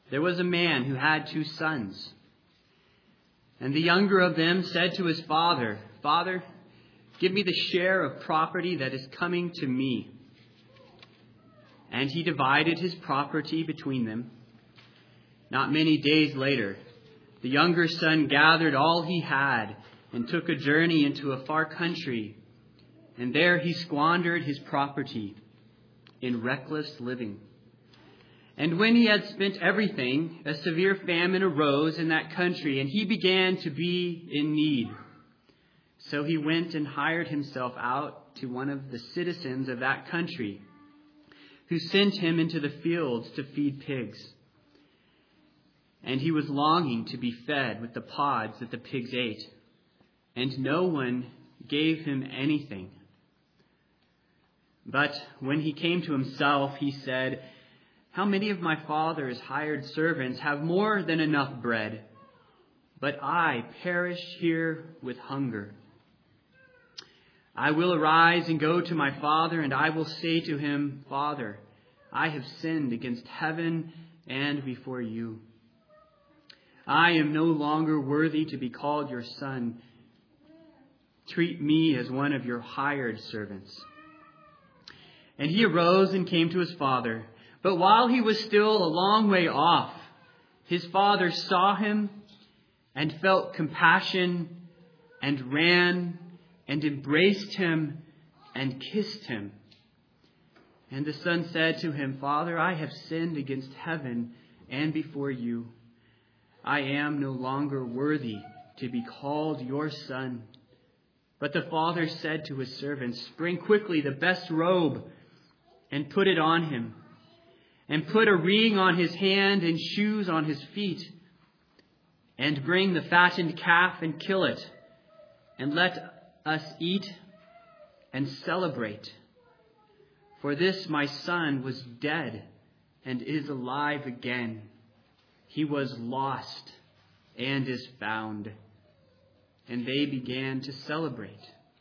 there was a man who had 2 sons. And the younger of them said to his father, "Father, give me the share of property that is coming to me." And he divided his property between them. Not many days later, the younger son gathered all he had and took a journey into a far country. And there he squandered his property in reckless living. And when he had spent everything, a severe famine arose in that country, and he began to be in need. So he went and hired himself out to one of the citizens of that country, who sent him into the fields to feed pigs. And he was longing to be fed with the pods that the pigs ate, and no one gave him anything. But when he came to himself, he said, "How many of my father's hired servants have more than enough bread, but I perish here with hunger. I will arise and go to my father, and I will say to him, 'Father, I have sinned against heaven and before you. I am no longer worthy to be called your son. Treat me as one of your hired servants.' And he arose and came to his father. But while he was still a long way off, his father saw him and felt compassion and ran and embraced him and kissed him. And the son said to him, 'Father, I have sinned against heaven and before you. I am no longer worthy to be called your son.' But the father said to his servants, 'Bring quickly the best robe and put it on him, and put a ring on his hand and shoes on his feet, and bring the fattened calf and kill it, and let us eat and celebrate. For this my son was dead and is alive again. He was lost and is found.' And they began to celebrate.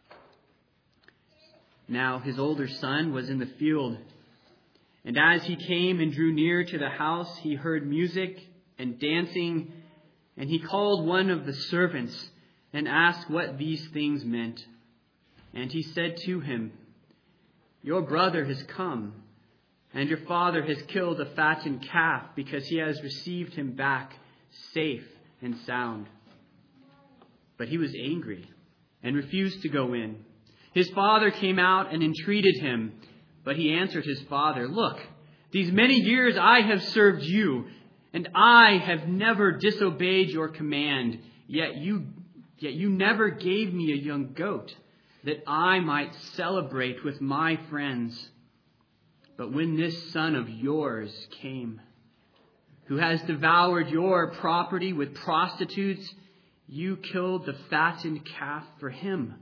Now his older son was in the field, and as he came and drew near to the house, he heard music and dancing, and he called one of the servants and asked what these things meant. And he said to him, 'Your brother has come, and your father has killed a fattened calf because he has received him back safe and sound.' But he was angry and refused to go in. His father came out and entreated him, but he answered his father, 'Look, these many years I have served you, and I have never disobeyed your command, yet you never gave me a young goat that I might celebrate with my friends. But when this son of yours came, who has devoured your property with prostitutes, you killed the fattened calf for him.'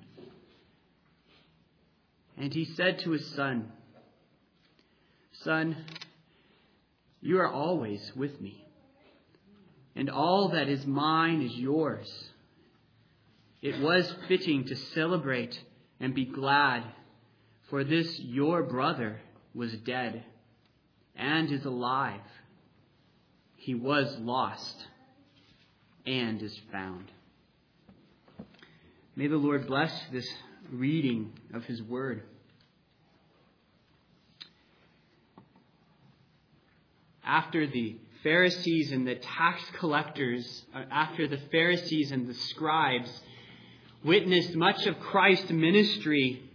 And he said to his son, 'Son, you are always with me, and all that is mine is yours. It was fitting to celebrate and be glad, for this your brother was dead and is alive. He was lost and is found.'" May the Lord bless this reading of his word. After the Pharisees and the tax collectors, after the Pharisees and the scribes witnessed much of Christ's ministry,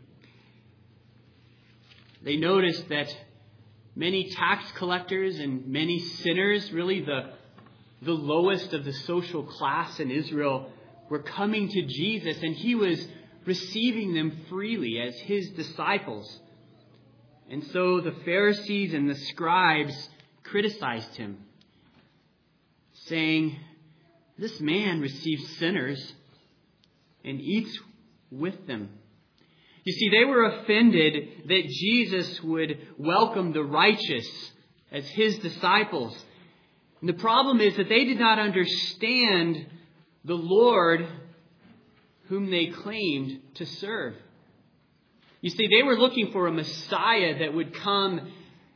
they noticed that many tax collectors and many sinners, really the lowest of the social class in Israel, were coming to Jesus, and he was receiving them freely as his disciples. And so the Pharisees and the scribes criticized him, saying, "This man receives sinners and eats with them." You see, they were offended that Jesus would welcome the righteous as his disciples. And the problem is that they did not understand the Lord whom they claimed to serve. You see, they were looking for a Messiah that would come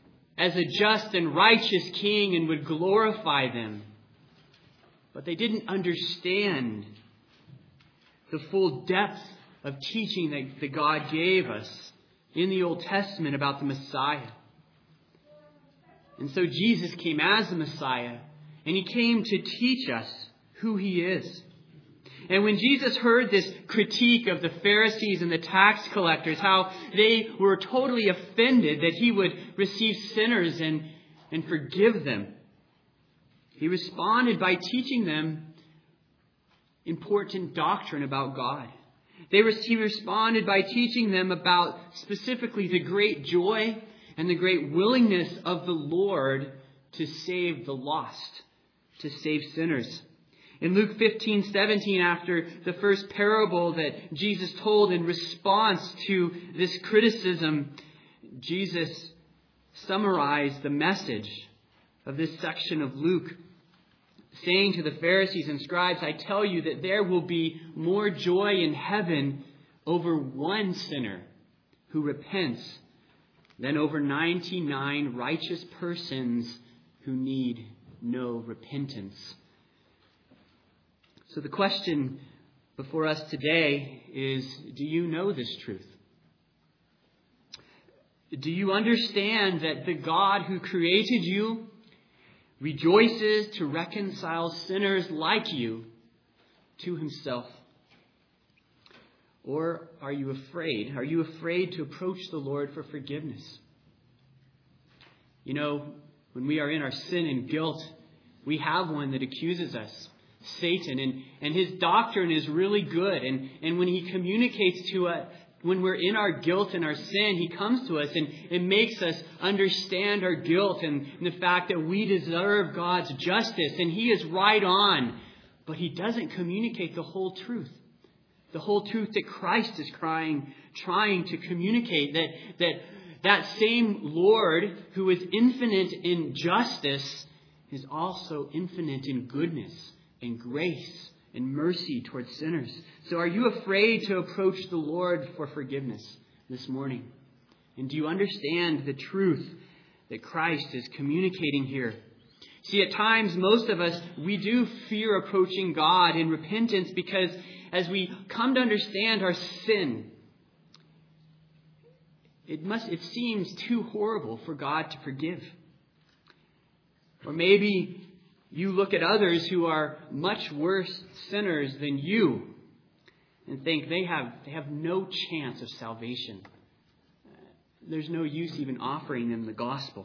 as a just and righteous king and would glorify them. But they didn't understand the full depth of teaching that God gave us in the Old Testament about the Messiah. And so Jesus came as the Messiah, and He came to teach us who He is. And when Jesus heard this critique of the Pharisees and the tax collectors, how they were totally offended that He would receive sinners and forgive them, He responded by teaching them important doctrine about God. He responded by teaching them about specifically the great joy and the great willingness of the Lord to save the lost, to save sinners. In Luke 15:17, after the first parable that Jesus told in response to this criticism, Jesus summarized the message of this section of Luke, saying to the Pharisees and scribes, "I tell you that there will be more joy in heaven over one sinner who repents than over 99 righteous persons who need no repentance." So the question before us today is, do you know this truth? Do you understand that the God who created you rejoices to reconcile sinners like you to Himself? Or are you afraid? Are you afraid to approach the Lord for forgiveness? You know, when we are in our sin and guilt, we have one that accuses us, Satan, and his doctrine is really good. And when he communicates to us, when we're in our guilt and our sin, he comes to us and it makes us understand our guilt and the fact that we deserve God's justice. And he is right on, but he doesn't communicate the whole truth. The whole truth that Christ is trying to communicate, that same Lord who is infinite in justice is also infinite in goodness and grace and mercy towards sinners. So are you afraid to approach the Lord for forgiveness this morning? And do you understand the truth that Christ is communicating here? See, at times, most of us, we do fear approaching God in repentance because as we come to understand our sin, it seems too horrible for God to forgive. Or maybe you look at others who are much worse sinners than you and think they have no chance of salvation. There's no use even offering them the gospel.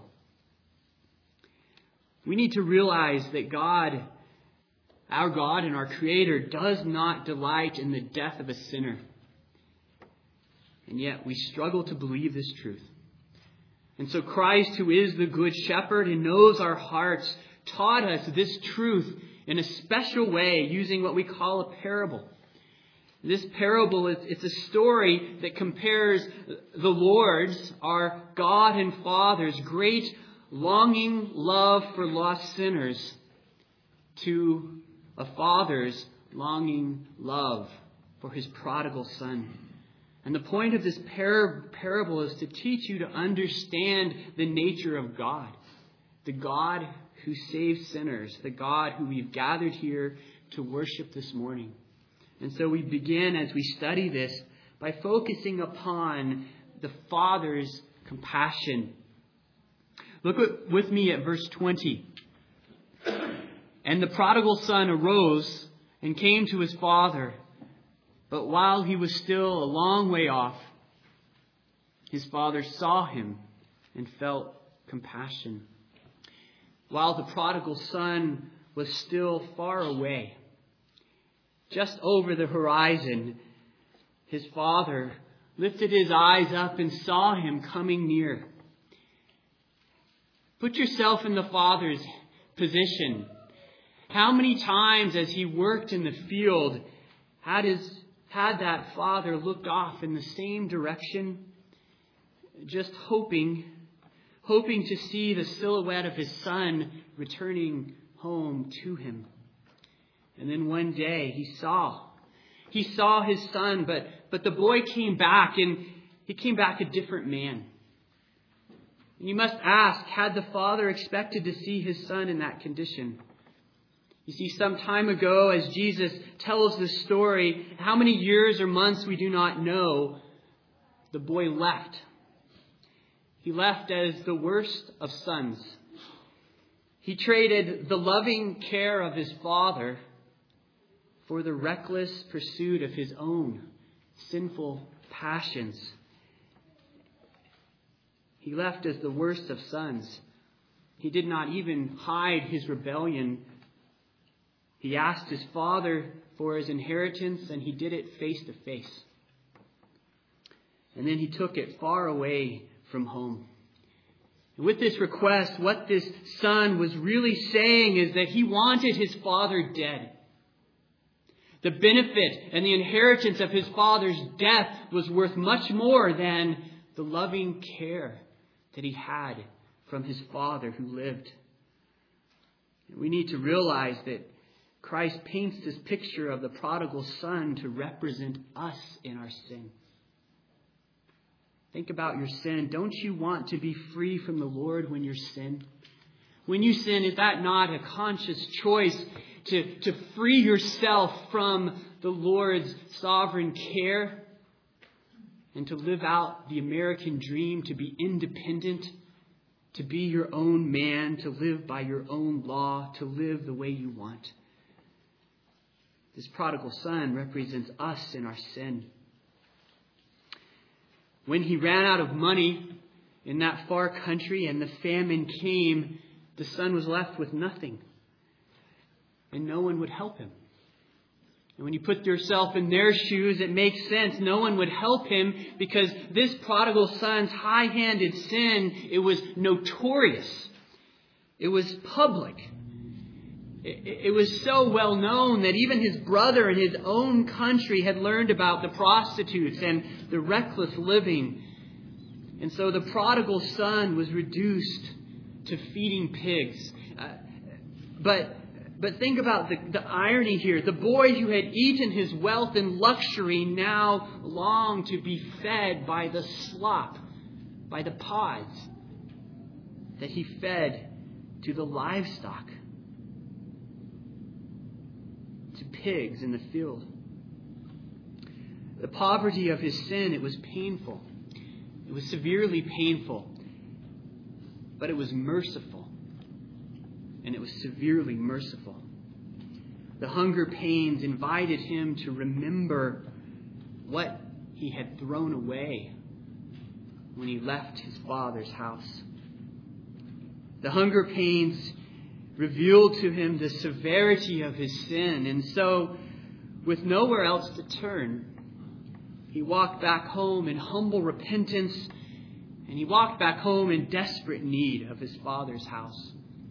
We need to realize that God, our God and our Creator, does not delight in the death of a sinner. And yet we struggle to believe this truth. And so Christ, who is the Good Shepherd and knows our hearts, taught us this truth in a special way using what we call a parable. This parable, it's a story that compares the Lord's, our God and Father's, great longing love for lost sinners to a father's longing love for his prodigal son. And the point of this parable is to teach you to understand the nature of God. The God who saves sinners. The God who we've gathered here to worship this morning. And so we begin, as we study this, by focusing upon the Father's compassion. Look with me at verse 20. "And the prodigal son arose and came to his father. But while he was still a long way off, his father saw him and felt compassion." While the prodigal son was still far away, just over the horizon, his father lifted his eyes up and saw him coming near. Put yourself in the father's position. How many times as he worked in the field had that father looked off in the same direction, just hoping to see the silhouette of his son returning home to him. And then one day he saw his son, but the boy came back, and he came back a different man. And you must ask, had the father expected to see his son in that condition? You see, some time ago, as Jesus tells this story, how many years or months we do not know, the boy left. He left as the worst of sons. He traded the loving care of his father for the reckless pursuit of his own sinful passions. He left as the worst of sons. He did not even hide his rebellion. He asked his father for his inheritance, and he did it face to face. And then he took it far away from home. And with this request, what this son was really saying is that he wanted his father dead. The benefit and the inheritance of his father's death was worth much more than the loving care that he had from his father who lived. We need to realize that Christ paints this picture of the prodigal son to represent us in our sin. Think about your sin. Don't you want to be free from the Lord when you sin? When you sin, is that not a conscious choice to free yourself from the Lord's sovereign care and to live out the American dream, to be independent, to be your own man, to live by your own law, to live the way you want? This prodigal son represents us in our sin. When he ran out of money in that far country and the famine came, the son was left with nothing. And no one would help him. And when you put yourself in their shoes, it makes sense. No one would help him because this prodigal son's high-handed sin, it was notorious. It was public. It was so well known that even his brother in his own country had learned about the prostitutes and the reckless living. And so the prodigal son was reduced to feeding pigs. But think about the irony here. The boy who had eaten his wealth in luxury now longed to be fed by the slop, by the pods that he fed to the livestock, to pigs in the field. The poverty of his sin, it was painful. It was severely painful. But it was merciful. And it was severely merciful. The hunger pains invited him to remember what he had thrown away when he left his father's house. The hunger pains revealed to him the severity of his sin. And so, with nowhere else to turn, he walked back home in humble repentance, and he walked back home in desperate need of his father's house.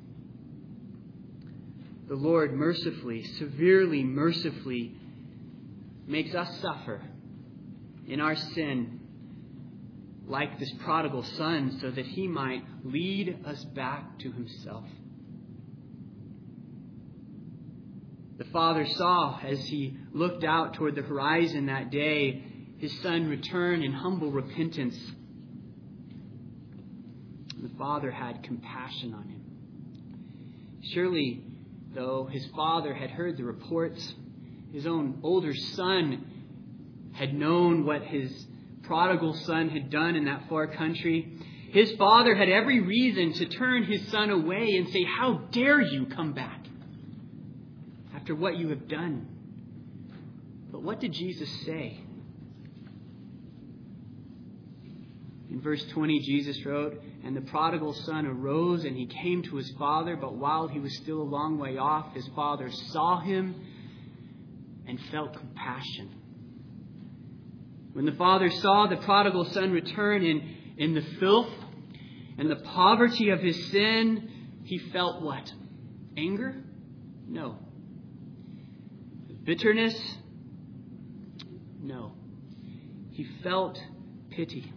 The Lord mercifully, severely mercifully, makes us suffer in our sin like this prodigal son so that he might lead us back to himself. The father saw as he looked out toward the horizon that day his son return in humble repentance. The father had compassion on him. Surely, though, his father had heard the reports. His own older son had known what his prodigal son had done in that far country. His father had every reason to turn his son away and say, "How dare you come back after what you have done?" But what did Jesus say? In verse 20, Jesus wrote, "And the prodigal son arose and he came to his father, but while he was still a long way off, his father saw him and felt compassion." When the father saw the prodigal son return in the filth and the poverty of his sin, he felt what? Anger? No. Bitterness? No. He felt pity.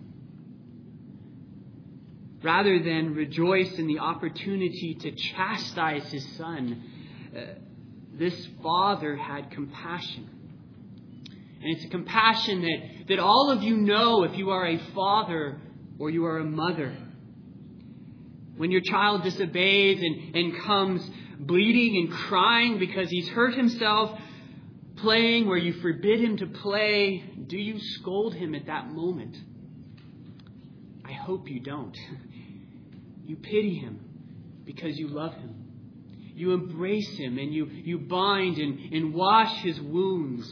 Rather than rejoice in the opportunity to chastise his son, this father had compassion. And it's a compassion that all of you know if you are a father or you are a mother. When your child disobeys and comes bleeding and crying because he's hurt himself playing where you forbid him to play, do you scold him at that moment? I hope you don't. You pity him because you love him. You embrace him and you bind and wash his wounds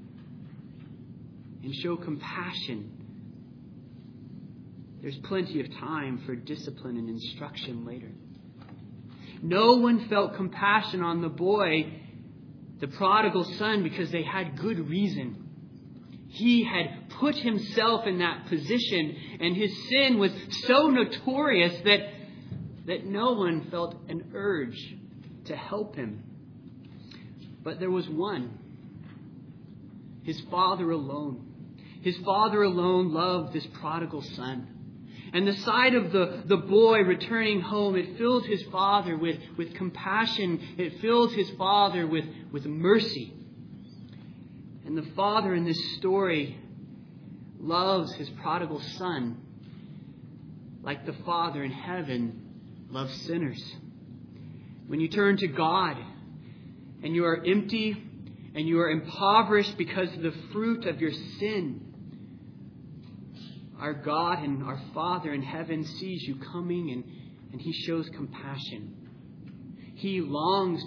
and show compassion. There's plenty of time for discipline and instruction later. No one felt compassion on the boy, the prodigal son, because they had good reason. He had put himself in that position, and his sin was so notorious that no one felt an urge to help him. But there was one. His father alone. His father alone loved this prodigal son. And the sight of the boy returning home, it filled his father with compassion. It filled his father with mercy. And the father in this story loves his prodigal son like the Father in heaven loves sinners. When you turn to God and you are empty and you are impoverished because of the fruit of your sin, our God and our Father in heaven sees you coming and He shows compassion. He longs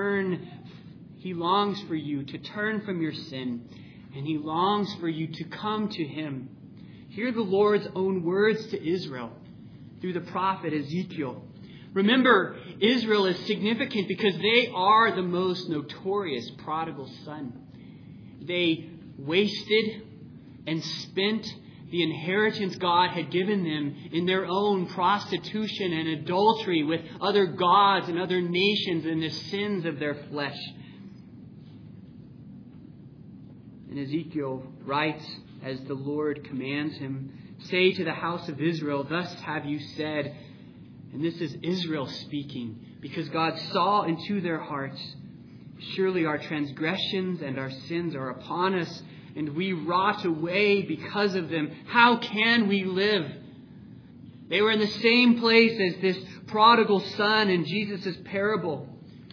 for you to turn from your sin, and He longs for you to come to Him. Hear the Lord's own words to Israel through the prophet Ezekiel. Remember, Israel is significant because they are the most notorious prodigal son. They wasted and spent the inheritance God had given them in their own prostitution and adultery with other gods and other nations and the sins of their flesh. And Ezekiel writes, as the Lord commands him, "Say to the house of Israel, thus have you said," and this is Israel speaking, because God saw into their hearts, "Surely our transgressions and our sins are upon us, and we rot away because of them. How can we live?" They were in the same place as this prodigal son in Jesus' parable.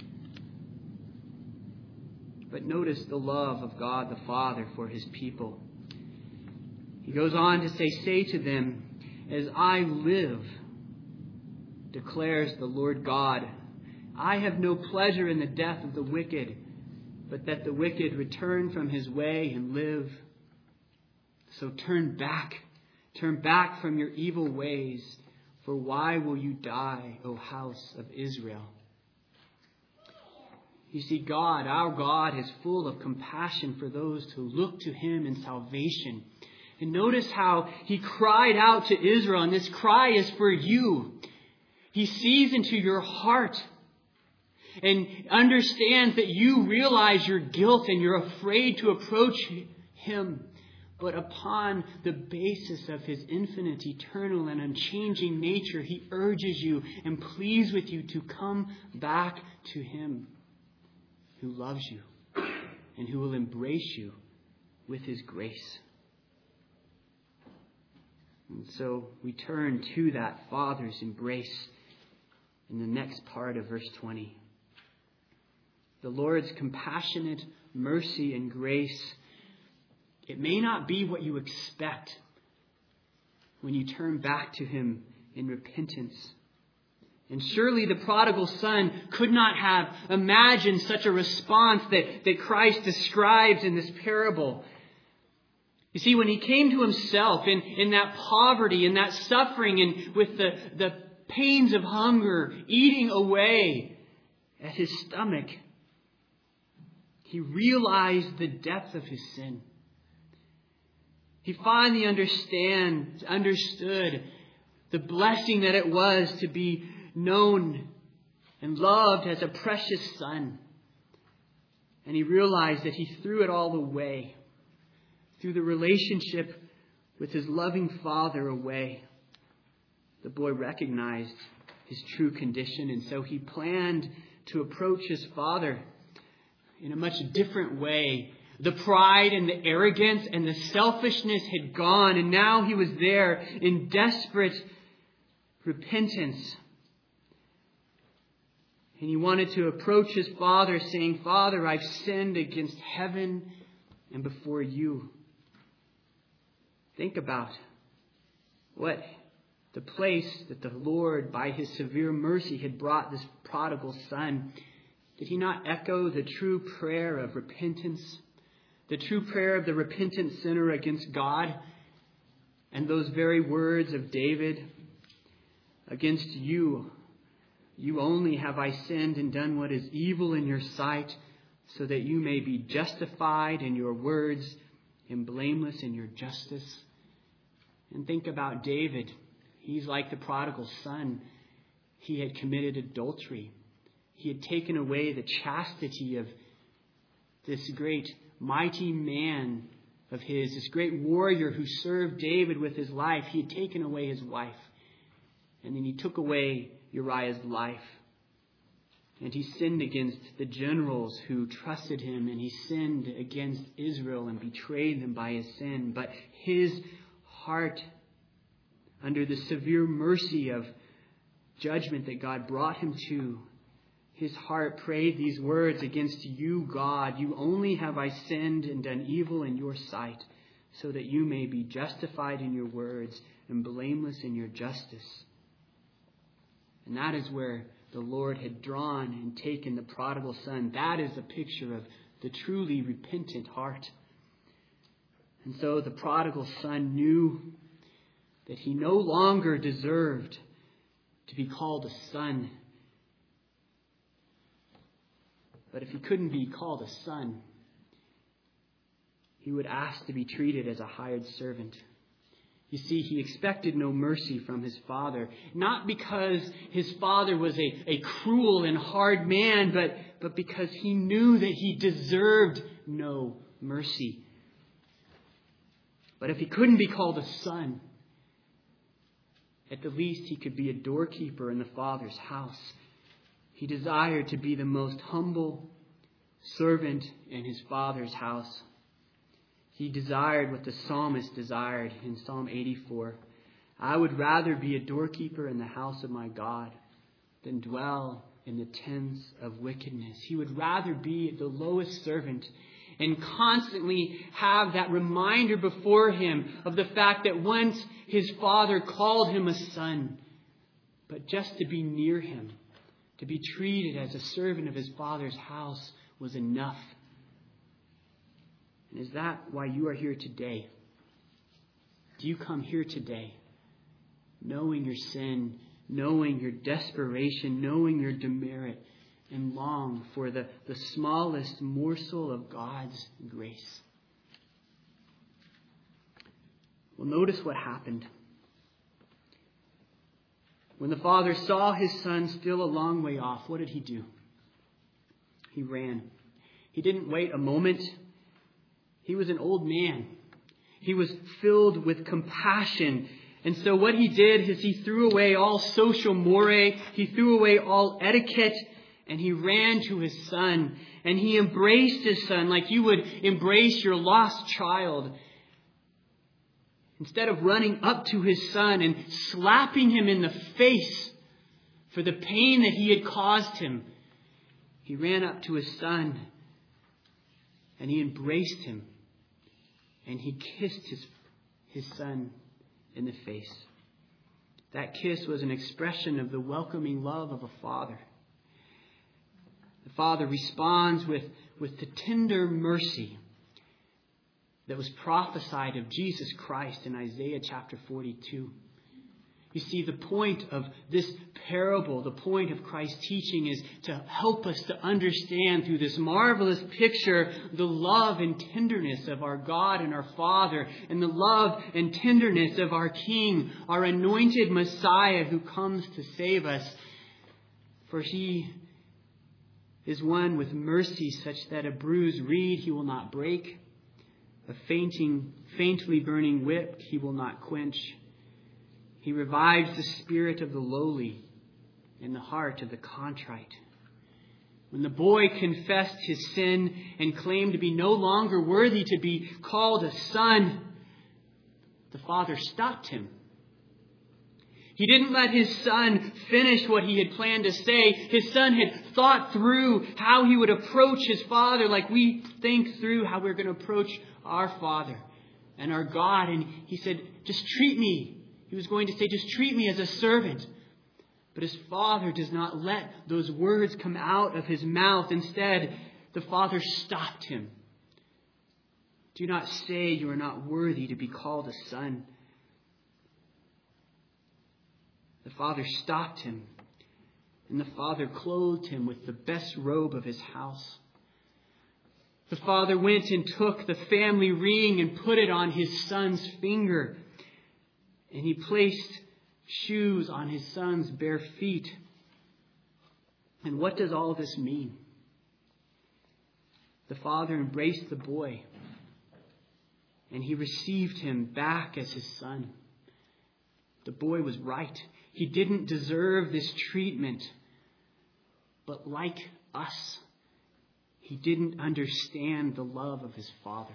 But notice the love of God the Father for His people. He goes on to say to them, "As I live, declares the Lord God, I have no pleasure in the death of the wicked, but that the wicked return from his way and live. So turn back from your evil ways, for why will you die, O house of Israel?" You see, God, our God, is full of compassion for those who look to Him in salvation. And notice how He cried out to Israel, and this cry is for you. He sees into your heart and understands that you realize your guilt and you're afraid to approach Him. But upon the basis of His infinite, eternal, and unchanging nature, He urges you and pleads with you to come back to Him, who loves you and who will embrace you with His grace. And so we turn to that Father's embrace in the next part of verse 20. The Lord's compassionate mercy and grace, it may not be what you expect when you turn back to Him in repentance. And surely the prodigal son could not have imagined such a response that Christ describes in this parable. You see, when he came to himself in that poverty, in that suffering, and with the pains of hunger eating away at his stomach, he realized the depth of his sin. He finally understood the blessing that it was to be known and loved as a precious son. And he realized that he threw it all away, threw the relationship with his loving Father away. The boy recognized his true condition, and so he planned to approach his father in a much different way. The pride and the arrogance and the selfishness had gone, and now he was there in desperate repentance And he wanted to approach his father saying, "Father, I've sinned against heaven and before you." Think about what the place that the Lord, by his severe mercy, had brought this prodigal son. Did he not echo the true prayer of repentance? The true prayer of the repentant sinner against God? And those very words of David, "Against you, you only have I sinned and done what is evil in your sight, so that you may be justified in your words and blameless in your justice." And think about David. He's like the prodigal son. He had committed adultery. He had taken away the chastity of this great mighty man of his, this great warrior who served David with his life. He had taken away his wife. And then he took away Uriah's life. And he sinned against the generals who trusted him. And he sinned against Israel and betrayed them by his sin. But his heart, under the severe mercy of judgment that God brought him to, his heart prayed these words, "Against you, God, you only have I sinned and done evil in your sight, so that you may be justified in your words and blameless in your justice." And that is where the Lord had drawn and taken the prodigal son. That is a picture of the truly repentant heart. And so the prodigal son knew that he no longer deserved to be called a son. But if he couldn't be called a son, he would ask to be treated as a hired servant. You see, he expected no mercy from his father, not because his father was a cruel and hard man, but because he knew that he deserved no mercy. But if he couldn't be called a son, at the least he could be a doorkeeper in the Father's house. He desired to be the most humble servant in his Father's house. He desired what the psalmist desired in Psalm 84. "I would rather be a doorkeeper in the house of my God than dwell in the tents of wickedness." He would rather be the lowest servant and constantly have that reminder before him of the fact that once his father called him a son, but just to be near him, to be treated as a servant of his Father's house was enough. And is that why you are here today? Do you come here today knowing your sin, knowing your desperation, knowing your demerit, and long for the smallest morsel of God's grace? Well, notice what happened. When the father saw his son still a long way off, what did he do? He ran. He didn't wait a moment. He was an old man. He was filled with compassion. And so what he did is he threw away all social mores. He threw away all etiquette. And he ran to his son. And he embraced his son like you would embrace your lost child. Instead of running up to his son and slapping him in the face for the pain that he had caused him, he ran up to his son and he embraced him and he kissed his son in the face. That kiss was an expression of the welcoming love of a father. The father responds with the tender mercy that was prophesied of Jesus Christ in Isaiah chapter 42. You see, the point of this parable, the point of Christ's teaching is to help us to understand through this marvelous picture the love and tenderness of our God and our Father, and the love and tenderness of our King, our anointed Messiah who comes to save us. For he is one with mercy such that a bruised reed he will not break, a faintly burning wick he will not quench. He revives the spirit of the lowly and the heart of the contrite. When the boy confessed his sin and claimed to be no longer worthy to be called a son, the father stopped him. He didn't let his son finish what he had planned to say. His son had thought through how he would approach his Father like we think through how we're going to approach our Father and our God. And he said, just treat me. He was going to say, just treat me as a servant. But his Father does not let those words come out of his mouth. Instead, the Father stopped him. Do not say you are not worthy to be called a son. The Father stopped him, and the Father clothed him with the best robe of his house. The Father went and took the family ring and put it on his son's finger, and he placed shoes on his son's bare feet. And what does all this mean? The Father embraced the boy, and he received him back as his son. The boy was right. He didn't deserve this treatment. But like us, he didn't understand the love of his Father.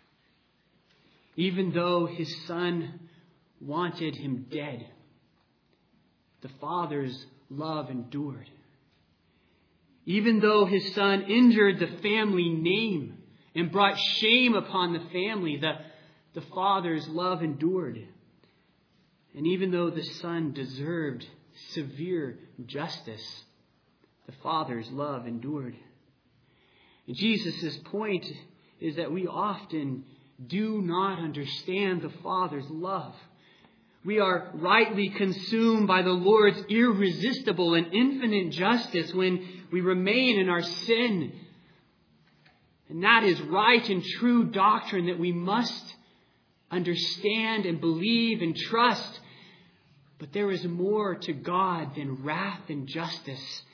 Even though his son wanted him dead, the Father's love endured. Even though his son injured the family name and brought shame upon the family, the Father's love endured. And even though the Son deserved severe justice, the Father's love endured. And Jesus' point is that we often do not understand the Father's love. We are rightly consumed by the Lord's irresistible and infinite justice when we remain in our sin. And that is right and true doctrine that we must understand and believe and trust. But there is more to God than wrath and justice.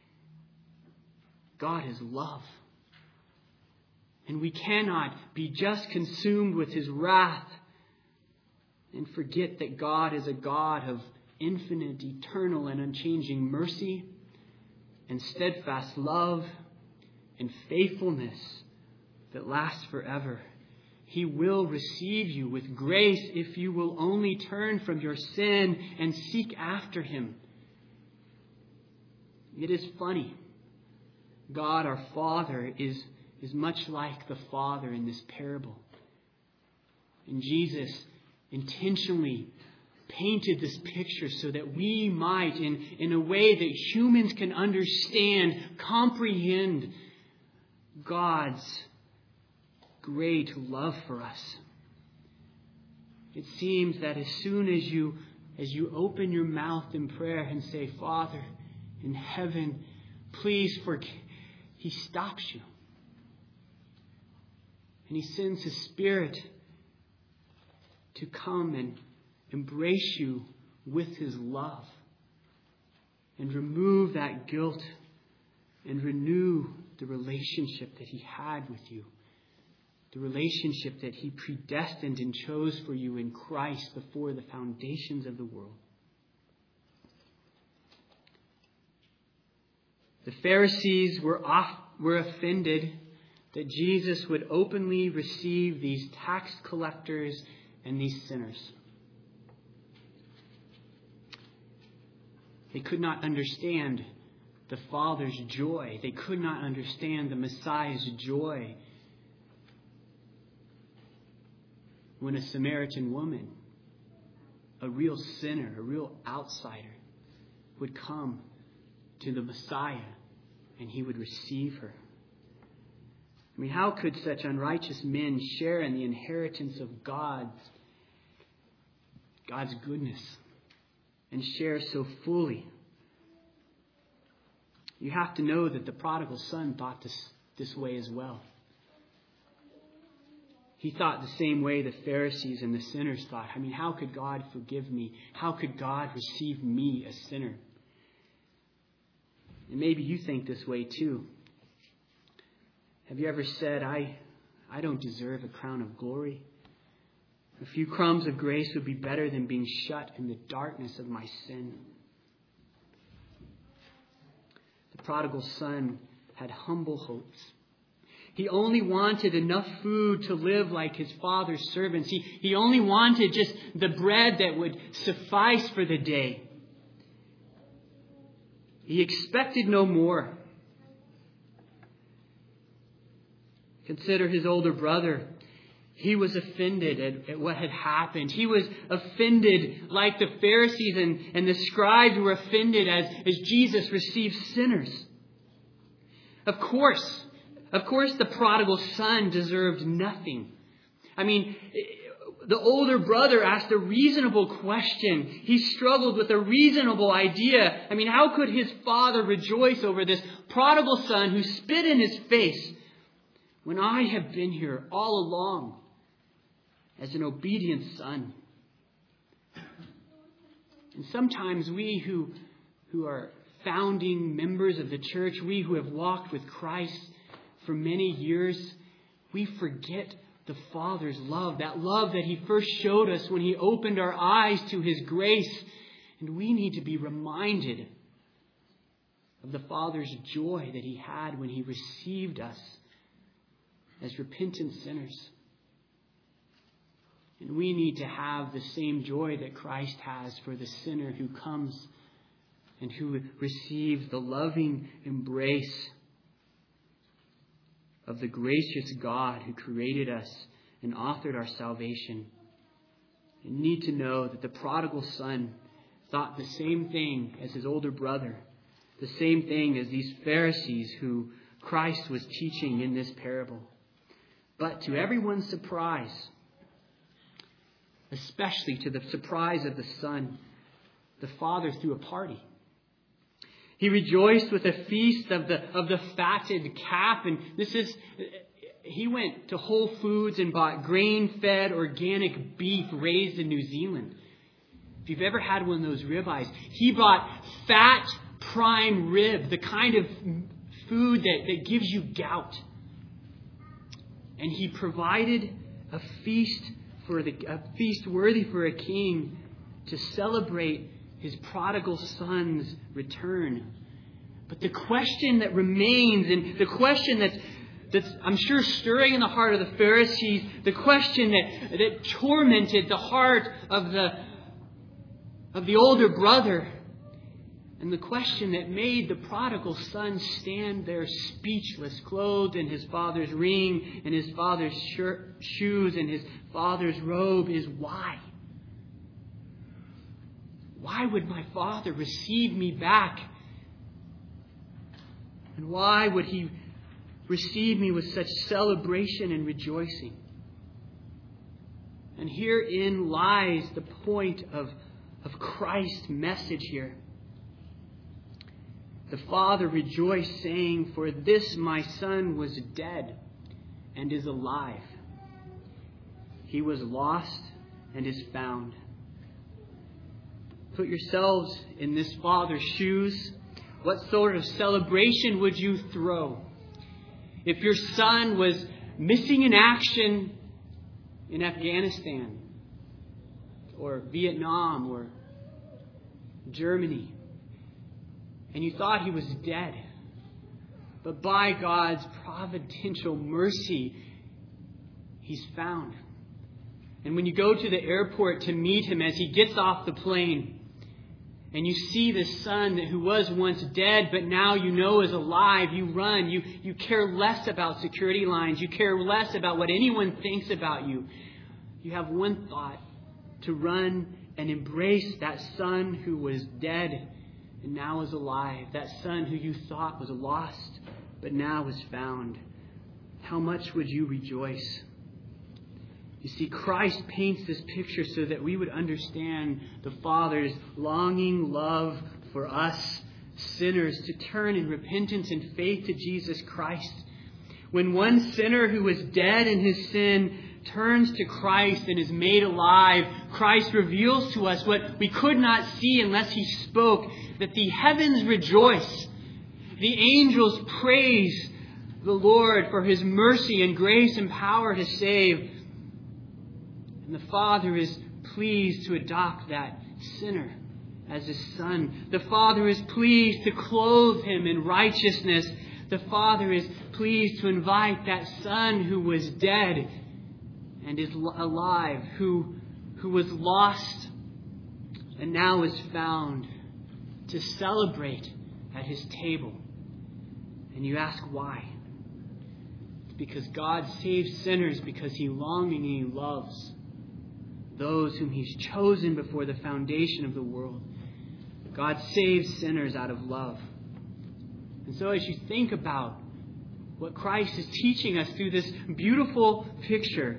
God is love. And we cannot be just consumed with his wrath and forget that God is a God of infinite, eternal, and unchanging mercy and steadfast love and faithfulness that lasts forever. He will receive you with grace if you will only turn from your sin and seek after him. It is funny. God, our Father, is much like the Father in this parable. And Jesus intentionally painted this picture so that we might, in a way that humans can understand, comprehend God's great love for us. It seems that as soon as you open your mouth in prayer and say, Father in heaven, please forgive, he stops you. And he sends his Spirit to come and embrace you with his love and remove that guilt and renew the relationship that he had with you. The relationship that he predestined and chose for you in Christ before the foundations of the world. The Pharisees were offended that Jesus would openly receive these tax collectors and these sinners. They could not understand the Father's joy. They could not understand the Messiah's joy when a Samaritan woman, a real sinner, a real outsider, would come to the Messiah and he would receive her. I mean, how could such unrighteous men share in the inheritance of God's goodness and share so fully? You have to know that the prodigal son thought this way as well. He thought the same way the Pharisees and the sinners thought. I mean, how could God forgive me? How could God receive me, a sinner? And maybe you think this way too. Have you ever said, I don't deserve a crown of glory? A few crumbs of grace would be better than being shut in the darkness of my sin. The prodigal son had humble hopes. He only wanted enough food to live like his father's servants. He only wanted just the bread that would suffice for the day. He expected no more. Consider his older brother. He was offended at what had happened. He was offended like the Pharisees and the scribes were offended as Jesus received sinners. Of course, the prodigal son deserved nothing. I mean, the older brother asked a reasonable question. He struggled with a reasonable idea. I mean, how could his father rejoice over this prodigal son who spit in his face when I have been here all along as an obedient son? And sometimes we who are founding members of the church, we who have walked with Christ for many years, we forget the Father's love, that love that He first showed us when He opened our eyes to His grace. And we need to be reminded of the Father's joy that He had when He received us as repentant sinners. And we need to have the same joy that Christ has for the sinner who comes and who receives the loving embrace of the gracious God who created us and authored our salvation. You need to know that the prodigal son thought the same thing as his older brother, the same thing as these Pharisees who Christ was teaching in this parable. But to everyone's surprise, especially to the surprise of the son, the father threw a party. He rejoiced with a feast of the fatted calf. And he went to Whole Foods and bought grain-fed organic beef raised in New Zealand. If you've ever had one of those ribeyes, he bought fat prime rib, the kind of food that gives you gout. And he provided a feast worthy for a king to celebrate his prodigal son's return. But the question that remains, and the question that's I'm sure stirring in the heart of the Pharisees, the question that tormented the heart of the older brother, and the question that made the prodigal son stand there speechless, clothed in his father's ring and his father's shoes and his father's robe, is why? Why would my father receive me back? And why would he receive me with such celebration and rejoicing? And herein lies the point of Christ's message here. The father rejoiced, saying, "For this my son was dead and is alive. He was lost and is found." Put yourselves in this father's shoes. What sort of celebration would you throw if your son was missing in action in Afghanistan or Vietnam or Germany, and you thought he was dead, but by God's providential mercy, he's found? And when you go to the airport to meet him as he gets off the plane, and you see this son who was once dead, but now you know is alive, you run. You care less about security lines. You care less about what anyone thinks about you. You have one thought: to run and embrace that son who was dead and now is alive. That son who you thought was lost, but now is found. How much would you rejoice? You see, Christ paints this picture so that we would understand the Father's longing love for us sinners to turn in repentance and faith to Jesus Christ. When one sinner who was dead in his sin turns to Christ and is made alive, Christ reveals to us what we could not see unless He spoke, that the heavens rejoice, the angels praise the Lord for His mercy and grace and power to save. And the Father is pleased to adopt that sinner as His son. The Father is pleased to clothe him in righteousness. The Father is pleased to invite that son who was dead and is alive, who was lost and now is found, to celebrate at his table. And you ask why? It's because God saves sinners because he longingly loves those whom he's chosen before the foundation of the world. God saves sinners out of love. And so as you think about what Christ is teaching us through this beautiful picture,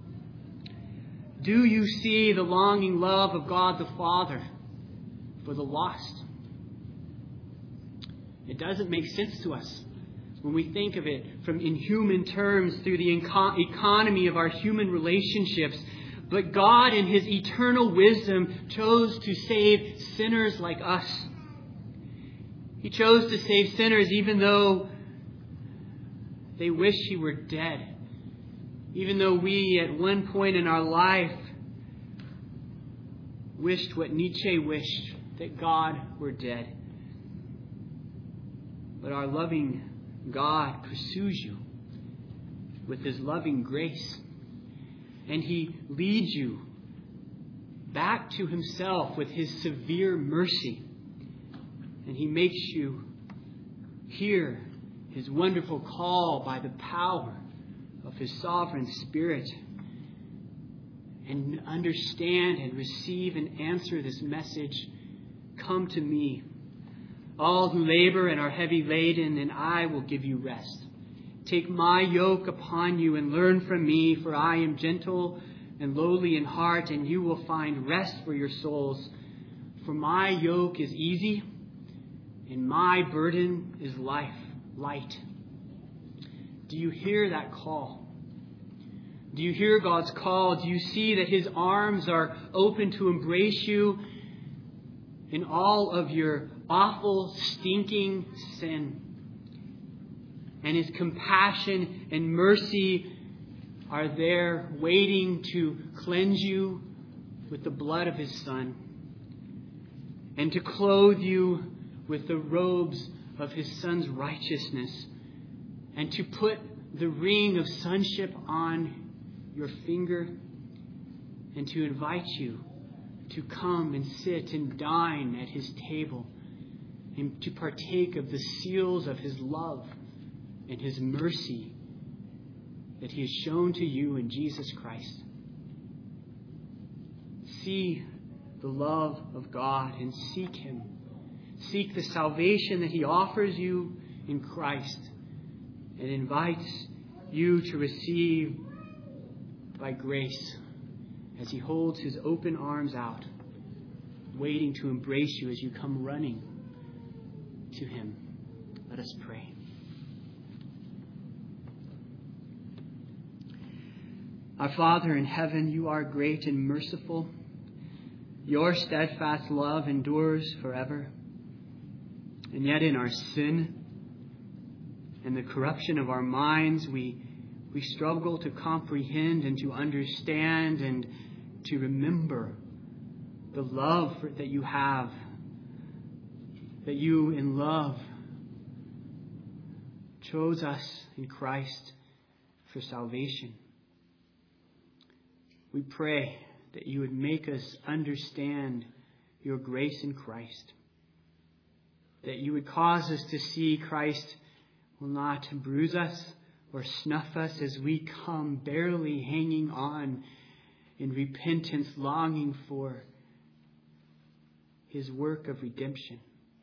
do you see the longing love of God the Father for the lost? It doesn't make sense to us when we think of it in human terms through the economy of our human relationships. But God in his eternal wisdom chose to save sinners like us. He chose to save sinners even though they wish he were dead. Even though we at one point in our life wished what Nietzsche wished, that God were dead. But our loving God pursues you with his loving grace. And he leads you back to himself with his severe mercy. And he makes you hear his wonderful call by the power of his sovereign Spirit. And understand and receive and answer this message. Come to me, all who labor and are heavy laden, and I will give you rest. Take my yoke upon you and learn from me, for I am gentle and lowly in heart, and you will find rest for your souls. For my yoke is easy, and my burden is light. Do you hear that call? Do you hear God's call? Do you see that his arms are open to embrace you in all of your awful, stinking sin? And his compassion and mercy are there waiting to cleanse you with the blood of his Son and to clothe you with the robes of his Son's righteousness and to put the ring of sonship on your finger and to invite you to come and sit and dine at his table and to partake of the seals of his love and his mercy that he has shown to you in Jesus Christ. See the love of God and seek him. Seek the salvation that he offers you in Christ and invites you to receive by grace as he holds his open arms out, waiting to embrace you as you come running to him. Let us pray. Our Father in heaven, you are great and merciful. Your steadfast love endures forever. And yet in our sin and the corruption of our minds, we struggle to comprehend and to understand and to remember the love that you have, that you in love chose us in Christ for salvation. We pray that you would make us understand your grace in Christ, that you would cause us to see Christ will not bruise us or snuff us as we come barely hanging on in repentance, longing for his work of redemption.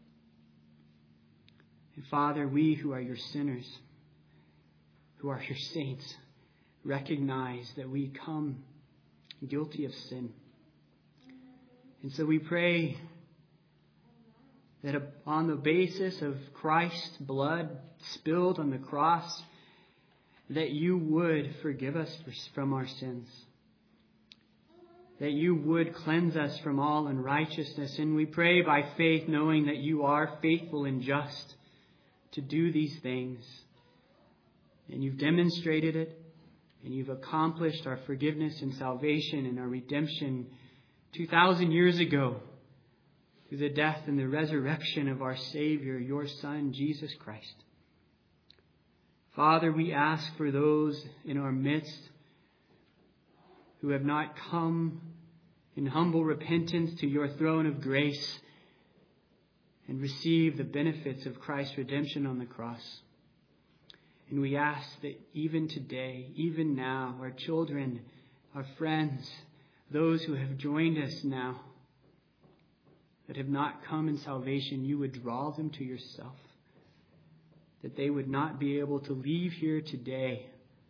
And Father, we who are your sinners, who are your saints, recognize that we come guilty of sin. And so we pray that on the basis of Christ's blood spilled on the cross, that you would forgive us from our sins, that you would cleanse us from all unrighteousness. And we pray by faith, knowing that you are faithful and just to do these things. And you've demonstrated it, and you've accomplished our forgiveness and salvation and our redemption 2,000 years ago through the death and the resurrection of our Savior, your Son, Jesus Christ. Father, we ask for those in our midst who have not come in humble repentance to your throne of grace, and receive the benefits of Christ's redemption on the cross. And we ask that even today, even now, our children, our friends, those who have joined us now, that have not come in salvation, you would draw them to yourself. That they would not be able to leave here today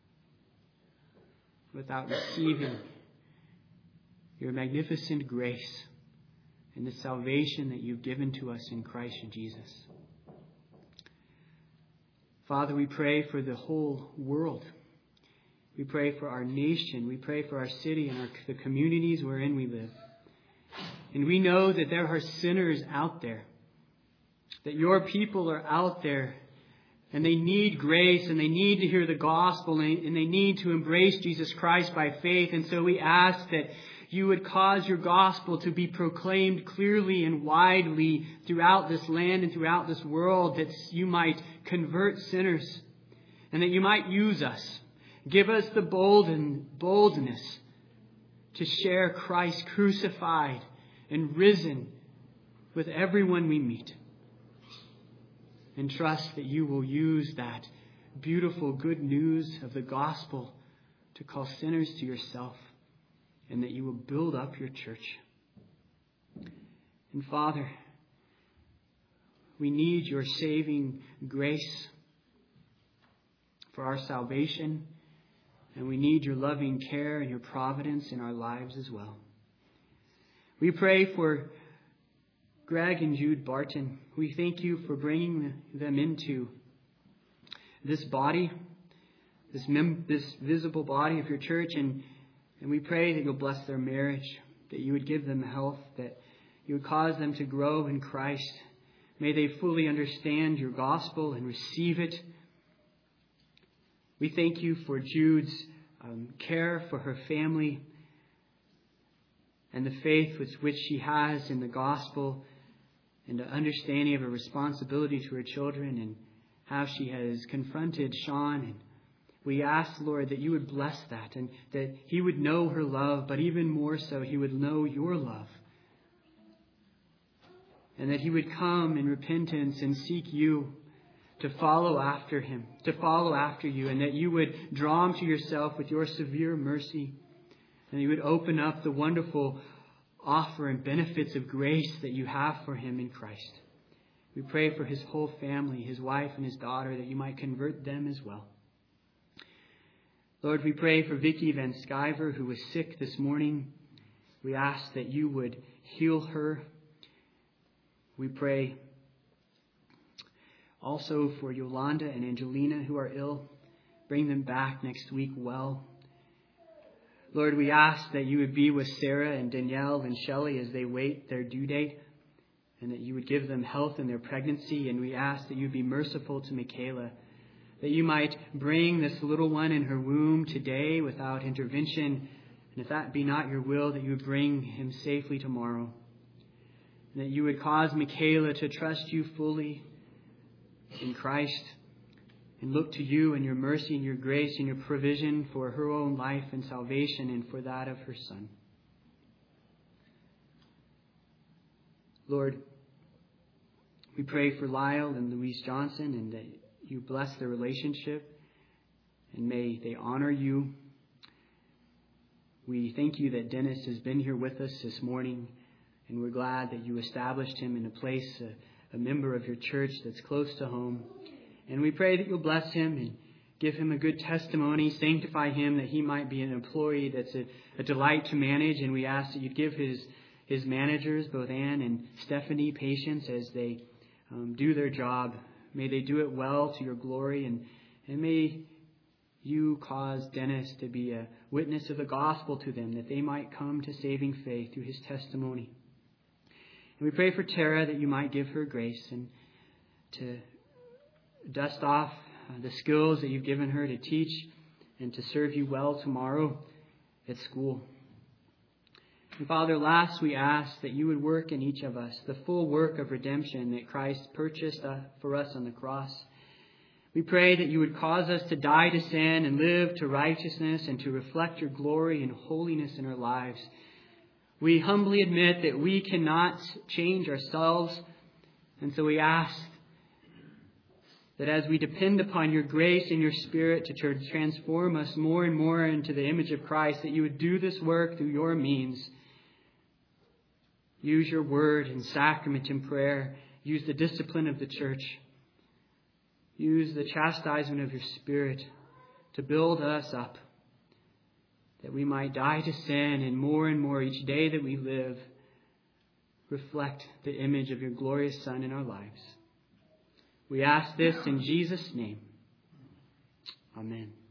without receiving your magnificent grace and the salvation that you've given to us in Christ Jesus. Father, we pray for the whole world. We pray for our nation. We pray for our city and the communities wherein we live. And we know that there are sinners out there, that your people are out there, and they need grace, and they need to hear the gospel, and they need to embrace Jesus Christ by faith. And so we ask that you would cause your gospel to be proclaimed clearly and widely throughout this land and throughout this world, that you might convert sinners, and that you might use us. Give us the boldness to share Christ crucified and risen with everyone we meet. And trust that you will use that beautiful good news of the gospel to call sinners to yourself, and that you will build up your church. And Father, we need your saving grace for our salvation, and we need your loving care and your providence in our lives as well. We pray for Greg and Jude Barton. We thank you for bringing them into this body, this visible body of your church, and we pray that you'll bless their marriage, that you would give them health, that you would cause them to grow in Christ. May they fully understand your gospel and receive it. We thank you for Jude's care for her family and the faith with which she has in the gospel, and the understanding of her responsibility to her children, and how she has confronted Sean. And we ask, Lord, that you would bless that, and that he would know her love, but even more so, he would know your love. And that he would come in repentance and seek you to follow after him, to follow after you, and that you would draw him to yourself with your severe mercy, and you would open up the wonderful offer and benefits of grace that you have for him in Christ. We pray for his whole family, his wife and his daughter, that you might convert them as well. Lord, we pray for Vicky Van Sciver, who was sick this morning. We ask that you would heal her. We pray also for Yolanda and Angelina, who are ill. Bring them back next week well. Lord, we ask that you would be with Sarah and Danielle and Shelley as they wait their due date, and that you would give them health in their pregnancy. And we ask that you be merciful to Michaela, that you might bring this little one in her womb today without intervention. And if that be not your will, that you would bring him safely tomorrow. And that you would cause Michaela to trust you fully in Christ, and look to you and your mercy and your grace and your provision for her own life and salvation, and for that of her son. Lord, we pray for Lyle and Louise Johnson, and that you bless their relationship, and may they honor you. We thank you that Dennis has been here with us this morning, and we're glad that you established him in a place, a member of your church that's close to home. And we pray that you'll bless him and give him a good testimony, sanctify him, that he might be an employee that's a delight to manage. And we ask that you'd give his managers, both Ann and Stephanie, patience as they do their job. May they do it well to your glory, and may you cause Dennis to be a witness of the gospel to them, that they might come to saving faith through his testimony. And we pray for Tara, that you might give her grace and to dust off the skills that you've given her to teach and to serve you well tomorrow at school. And Father, last we ask that you would work in each of us the full work of redemption that Christ purchased for us on the cross. We pray that you would cause us to die to sin and live to righteousness, and to reflect your glory and holiness in our lives. We humbly admit that we cannot change ourselves, And so we ask that as we depend upon your grace and your Spirit to transform us more and more into the image of Christ, that you would do this work through your means. Use your word and sacrament and prayer. Use the discipline of the church. Use the chastisement of your Spirit to build us up, that we might die to sin and more each day that we live reflect the image of your glorious Son in our lives. We ask this in Jesus' name. Amen.